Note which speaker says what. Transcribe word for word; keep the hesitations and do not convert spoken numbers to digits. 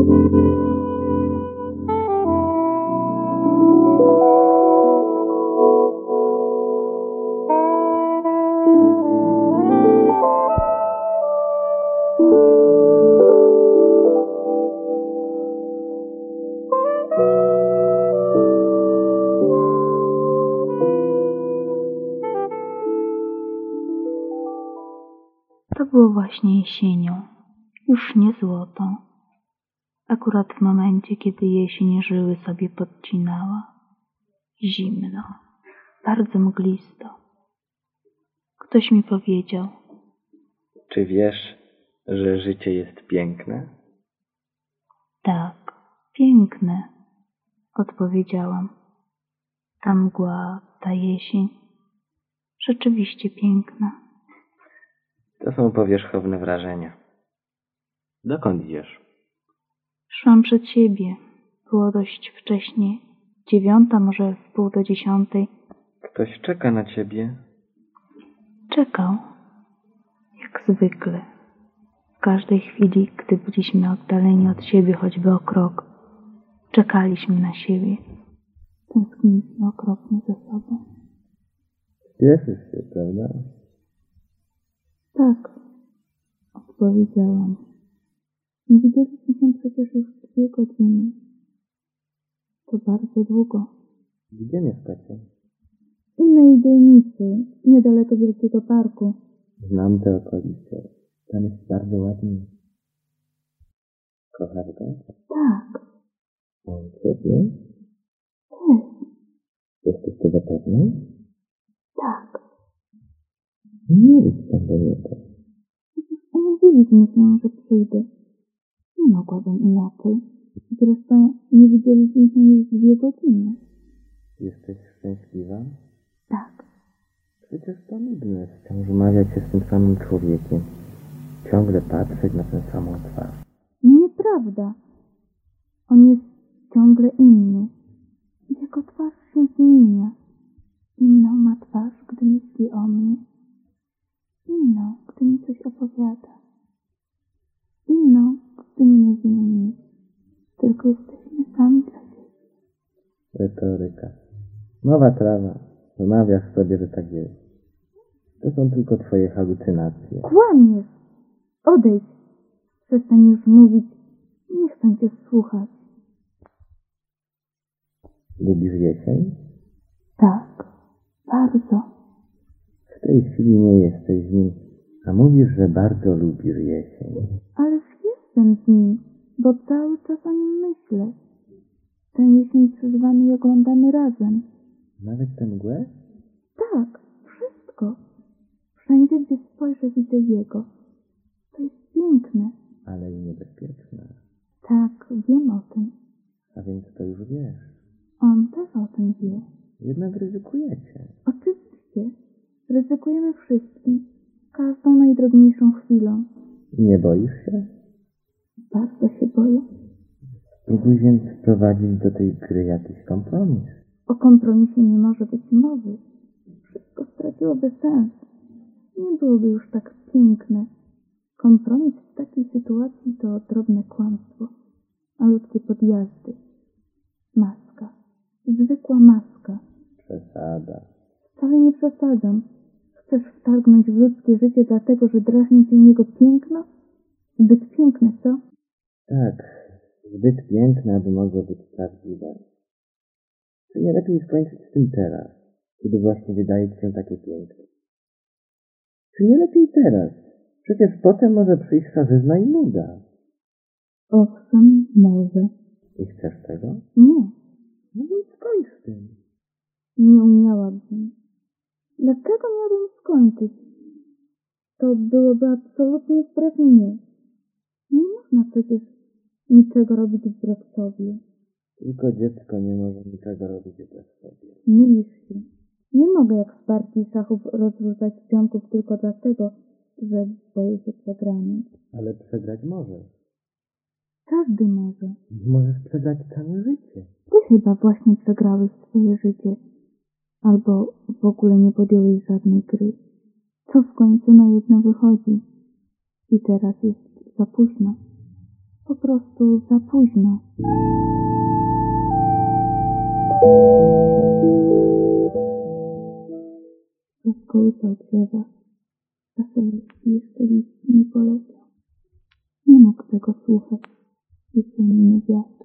Speaker 1: To było właśnie jesienią, już nie złotą. Akurat w momencie, kiedy jesień żyły sobie podcinała. Zimno, bardzo mglisto. Ktoś mi powiedział:
Speaker 2: czy wiesz, że życie jest piękne?
Speaker 1: Tak, piękne, odpowiedziałam. Ta mgła, ta jesień, rzeczywiście piękna.
Speaker 2: To są powierzchowne wrażenia. Dokąd idziesz?
Speaker 1: Szłam przed siebie. Było dość wcześnie. Dziewiąta, może w pół do dziesiątej.
Speaker 2: Ktoś czeka na ciebie.
Speaker 1: Czekał. Jak zwykle. W każdej chwili, gdy byliśmy oddaleni od siebie choćby o krok, czekaliśmy na siebie. Tęskniliśmy okropnie ze sobą.
Speaker 2: Cieszysz się, prawda?
Speaker 1: Tak, odpowiedziałam. Nie widzieliśmy się przecież już dwie godziny. To bardzo długo.
Speaker 2: Gdzie mieszkacie?
Speaker 1: W innej dzielnicy, niedaleko Wielkiego Parku.
Speaker 2: Znam te okolice. Tam jest bardzo ładnie. Kochasz go?
Speaker 1: Tak.
Speaker 2: On ciebie?
Speaker 1: Też.
Speaker 2: Jesteś tego pewna?
Speaker 1: Tak.
Speaker 2: Nie idź tam do niego.
Speaker 1: Umówiliśmy się, że przyjdę. Nie mogłabym inaczej. Zresztą nie widzieliśmy się już dwie godziny.
Speaker 2: Jesteś szczęśliwa?
Speaker 1: Tak.
Speaker 2: Przecież to nudne wciąż umawiać się z tym samym człowiekiem. Ciągle patrzeć na tę samą twarz.
Speaker 1: Nieprawda. On jest ciągle inny. Jego twarz się zmienia. Inną ma twarz, gdy myśli o mnie. Inną, gdy mi coś opowiada. Inną, gdy nie mówimy nic. Tylko jesteśmy sami dla siebie.
Speaker 2: Retoryka. Nowa trawa. Wymawiasz sobie, że tak jest. To są tylko twoje halucynacje.
Speaker 1: Kłamiesz! Odejdź! Przestań już mówić. Nie chcę cię słuchać.
Speaker 2: Lubisz jesień?
Speaker 1: Tak, bardzo.
Speaker 2: W tej chwili nie jesteś z nim, a mówisz, że bardzo lubisz jesień.
Speaker 1: Ależ jestem z nim, bo cały czas o nim myślę. Tę jesień przeżywamy i oglądamy razem.
Speaker 2: Nawet tę mgłę?
Speaker 1: Tak, wszystko. Wszędzie, gdzie spojrzę, widzę jego. To jest piękne.
Speaker 2: Ale i niebezpieczne.
Speaker 1: Tak, wiem o tym.
Speaker 2: A więc to już wiesz.
Speaker 1: On też o tym wie.
Speaker 2: Jednak ryzykujecie.
Speaker 1: Oczywiście. Ryzykujemy wszystkim. Każdą najdrobniejszą chwilą.
Speaker 2: Nie boisz się?
Speaker 1: Bardzo się boję.
Speaker 2: Spróbuj więc wprowadzić do tej gry jakiś kompromis.
Speaker 1: O kompromisie nie może być mowy. Wszystko straciłoby sens. Nie byłoby już tak piękne. Kompromis w takiej sytuacji to drobne kłamstwo. Malutkie podjazdy. Maska. Zwykła maska.
Speaker 2: Przesada.
Speaker 1: Wcale nie przesadzam. Chcesz wtargnąć w ludzkie życie dlatego, że drażni cię jego piękno? Zbyt piękne, co?
Speaker 2: Tak, zbyt piękne, aby mogło być prawdziwe. Czy nie lepiej skończyć z tym teraz, kiedy właśnie wydaje ci się takie piękne? Czy nie lepiej teraz? Przecież potem może przyjść szarzyzna i nuda.
Speaker 1: Owszem, może.
Speaker 2: I chcesz tego?
Speaker 1: Nie,
Speaker 2: No więc skończ z tym.
Speaker 1: nie umiałabym. Dlaczego miałabym skończyć? To byłoby absolutnie wbrew mnie. Nie można przecież niczego robić wbrew sobie.
Speaker 2: Tylko dziecko nie może niczego robić bez sobie.
Speaker 1: Mylisz się. Nie mogę jak w partii szachów rozrzucać pionków tylko dlatego, że boję się przegranej.
Speaker 2: Ale przegrać możesz.
Speaker 1: Każdy może.
Speaker 2: Możesz przegrać całe życie.
Speaker 1: Ty chyba właśnie przegrałeś swoje życie. Albo w ogóle nie podjąłeś żadnej gry. Co w końcu na jedno wychodzi. I teraz jest za późno. Po prostu za późno. Rozkołysał drzewa. Wasilewski jeszcze liść nie poleciał. Nie mógł tego słuchać. Jesienny wiatr